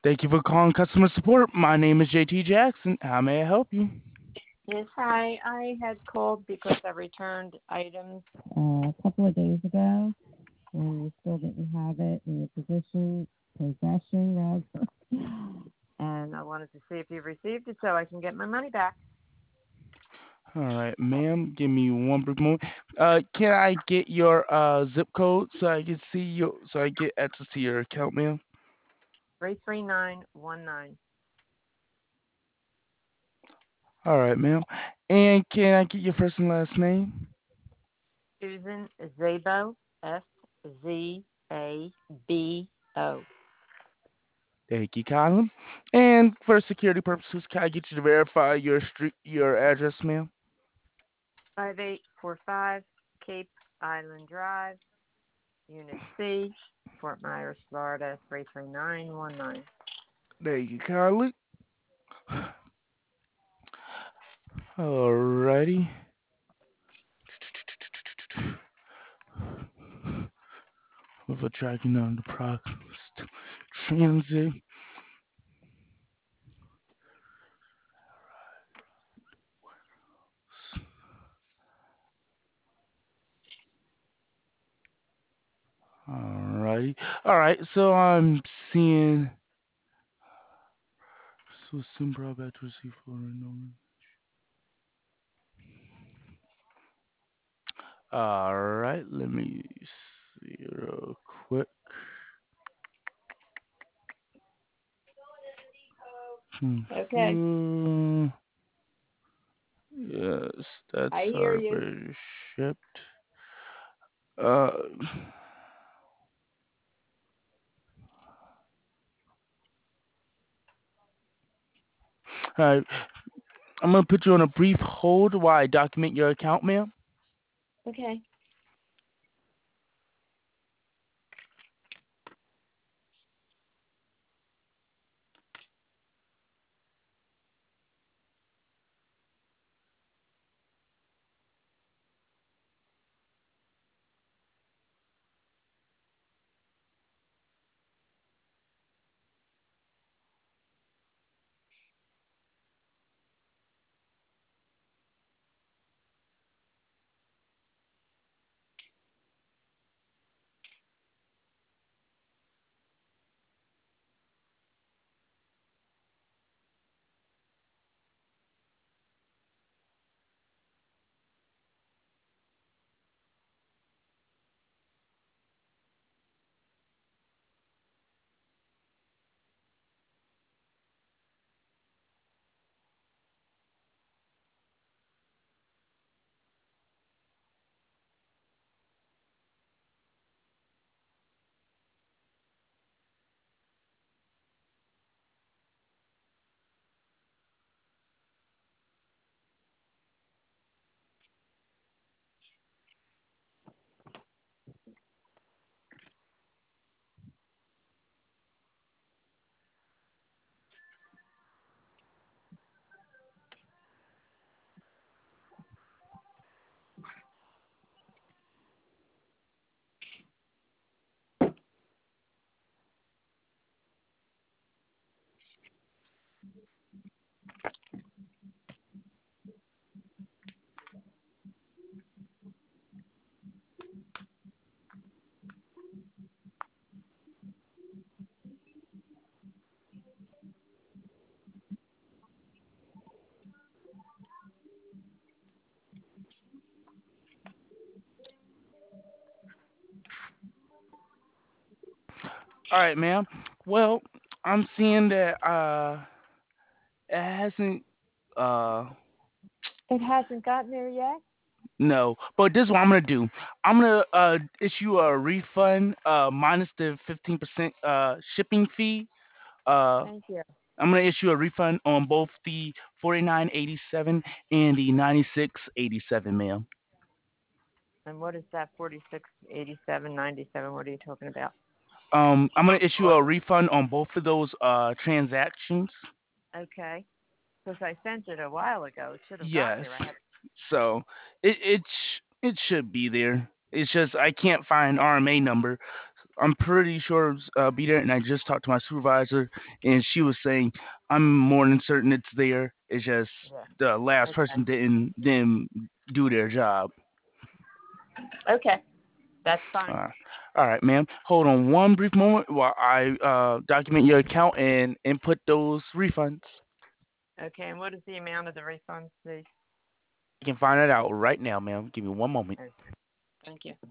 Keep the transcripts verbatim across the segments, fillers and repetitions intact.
Thank you for calling customer support. My name is J T Jackson. How may I help you? Yes, hi. I had called because I returned items uh, a couple of days ago, and you still didn't have it in your position, possession, rather. And I wanted to see if you received it so I can get my money back. All right, ma'am. Give me one brief moment. Uh, can I get your uh zip code so I can see you so I get access to your account, ma'am? Three three nine one nine. All right, ma'am. And can I get your first and last name? Susan Zabo. S Z A B O. Thank you, Colin. And for security purposes, can I get you to verify your street your address, ma'am? Five eight four five Cape Island Drive, Unit C, Fort Myers, Florida three three nine one nine. Thank you, Colin. All righty. With a tracking on the progress transit. Alrighty. All right. So I'm seeing. So simple about to receive for no. All right. Let me see real quick. Hmm. Okay, Hmm. Yes, I that's hear you. already shipped. Uh. All right. I'm gonna put you on a brief hold while I document your account, ma'am. Okay. All right, ma'am. Well, I'm seeing that uh, it hasn't. Uh, It hasn't gotten there yet? no, but this is what I'm gonna do. I'm gonna uh issue a refund uh minus the fifteen percent uh shipping fee. Uh, Thank you. I'm gonna issue a refund on both the forty-nine eighty-seven and the ninety-six eighty-seven, ma'am. And what is that forty-six eighty-seven ninety-seven? What are you talking about? Um, I'm gonna issue a refund on both of those uh transactions. Okay. Because I sent it a while ago. It should have gotten there. I Yes. have. So it it sh- it should be there. It's just I can't find R M A number. I'm pretty sure it's, uh, be there. And I just talked to my supervisor, and she was saying I'm more than certain it's there. It's just Yeah. the last Okay. person didn't didn't do their job. Okay. That's fine. Uh, all right, ma'am. Hold on one brief moment while I uh, document your account and input those refunds. Okay. And what is the amount of the refunds, please? I can find it out right now, ma'am. Give me one moment. Okay. Thank you.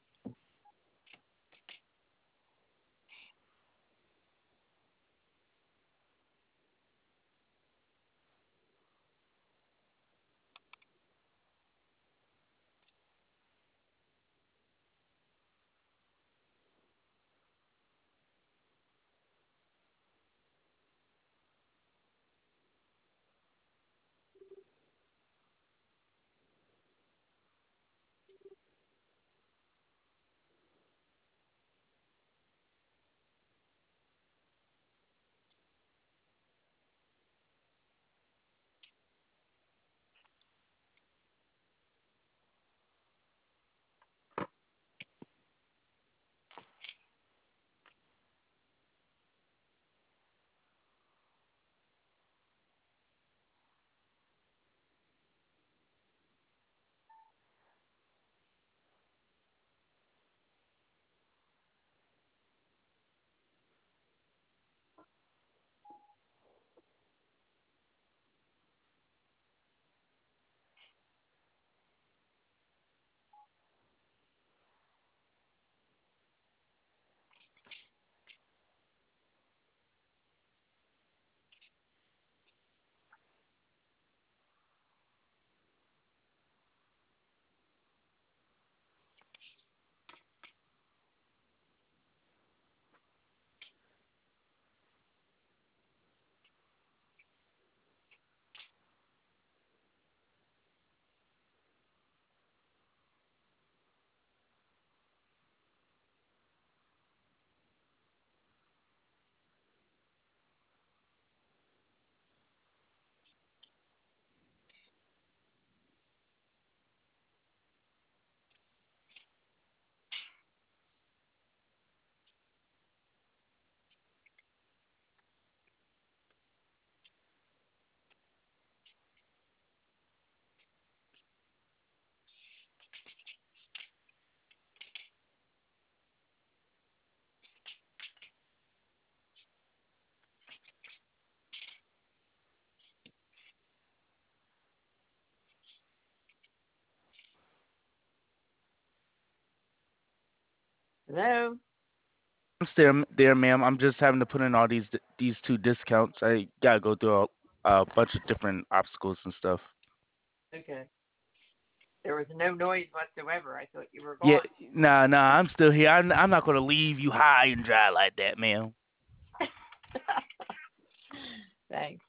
Hello. I'm still there, ma'am. I'm just having to put in all these these two discounts. I gotta go through a, a bunch of different obstacles and stuff. Okay. There was no noise whatsoever. I thought you were Yeah, gone. nah, nah. I'm still here. I'm, I'm not gonna leave you high and dry like that, ma'am. Thanks.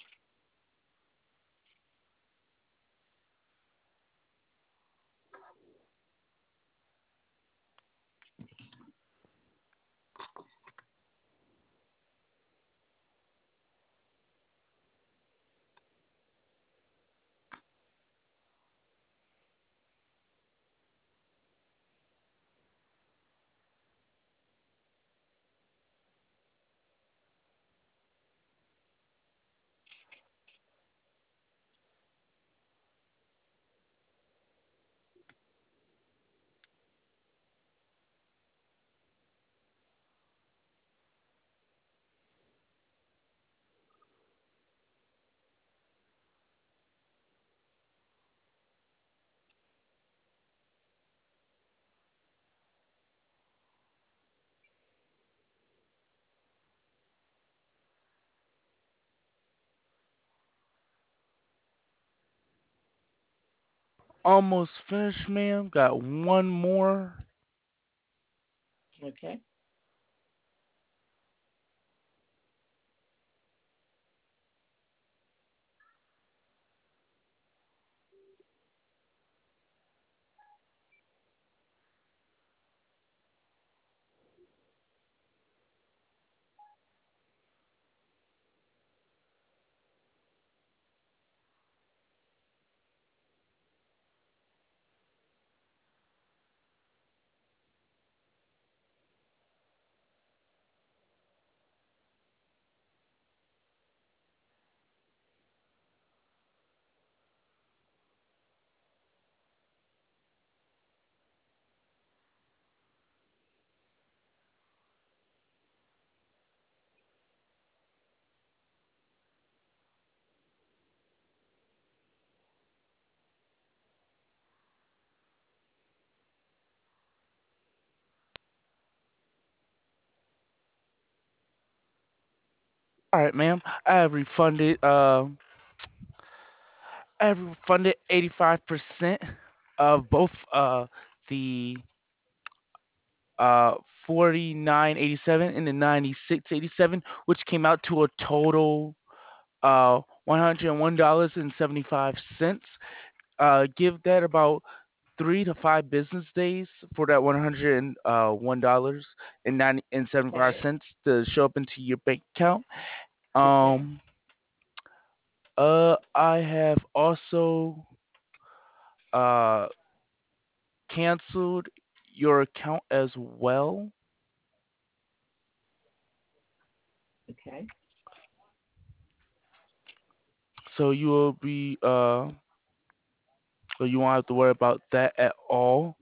Almost finished, ma'am. Got one more. Okay. All right, ma'am. I have refunded. Uh, I have refunded eighty-five percent of both uh the uh forty-nine eighty-seven and the ninety-six eighty-seven, which came out to a total uh one hundred one dollars and seventy-five cents. Uh, give that about three to five business days for that one hundred one dollars and ninety and seventy five Okay. cents to show up into your bank account. Okay. Um, uh, I have also uh canceled your account as well, Okay. so you will be uh, so you won't have to worry about that at all.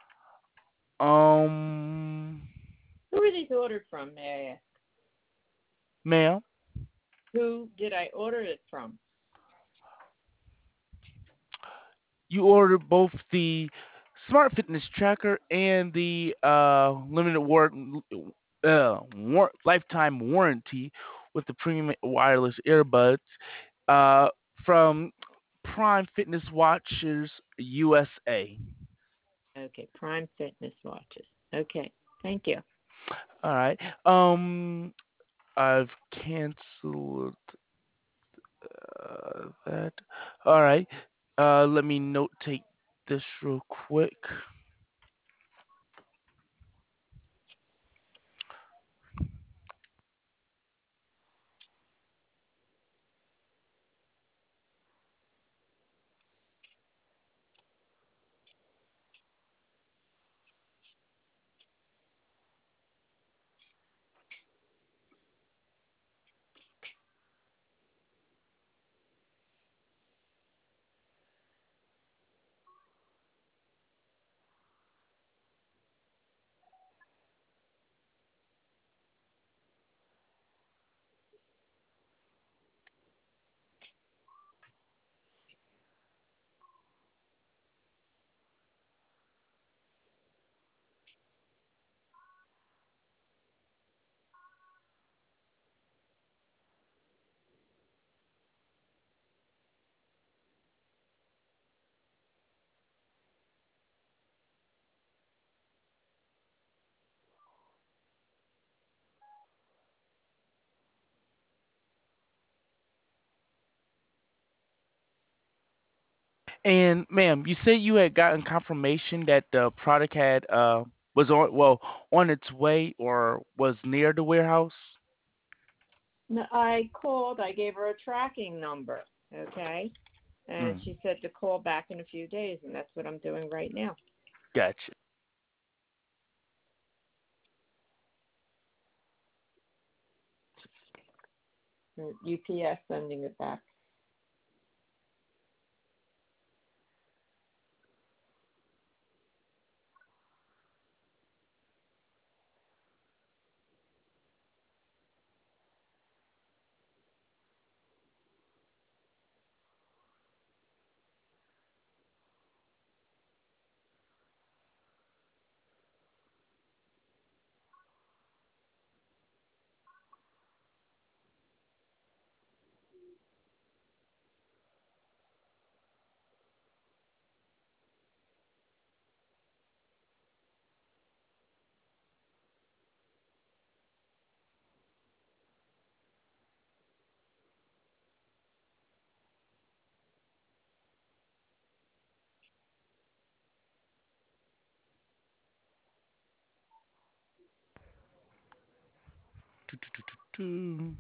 Um, Who were these ordered from, may I ask? ma'am, Who did I order it from? you ordered both the Smart Fitness Tracker and the uh limited war uh war- lifetime warranty with the premium wireless earbuds uh from Prime Fitness Watchers U S A. Okay, Prime Fitness watches. Okay, thank you. All right. Um, I've canceled uh, that. All right. Uh, let me note take this real quick. And ma'am, you said you had gotten confirmation that the product had uh was on well on its way or was near the warehouse. No, I called, I gave her a tracking number, okay? And Mm, she said to call back in a few days, and that's what I'm doing right now. gotcha. U P S sending it back. Do, do, do, do, do.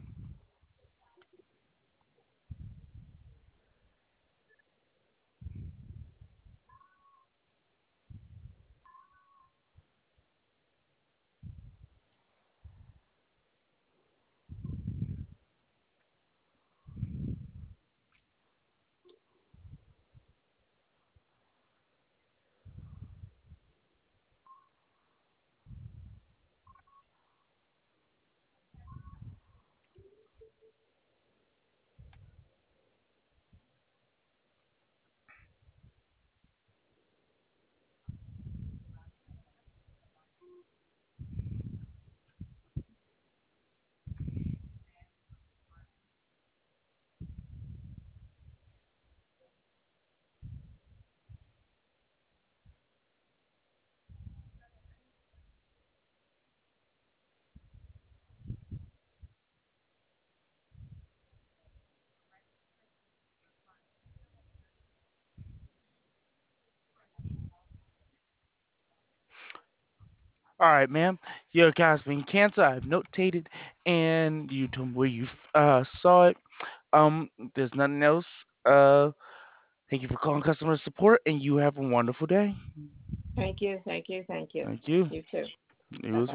All right, ma'am. Your account's been canceled. I've notated, and you told me where you uh, saw it. Um, there's nothing else. Uh, thank you for calling customer support, and you have a wonderful day. Thank you, thank you, thank you. Thank you. You too. You Bye as bye.